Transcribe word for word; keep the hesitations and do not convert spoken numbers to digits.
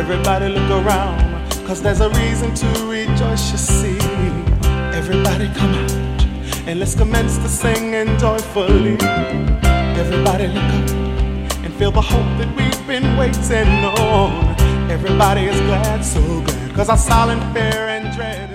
Everybody look around, cause there's a reason to rejoice, you see. Everybody come out and let's commence to sing and joyfully. Everybody look up and feel the hope that we've been waiting on. Everybody is glad, so glad, cause our silent fear and dread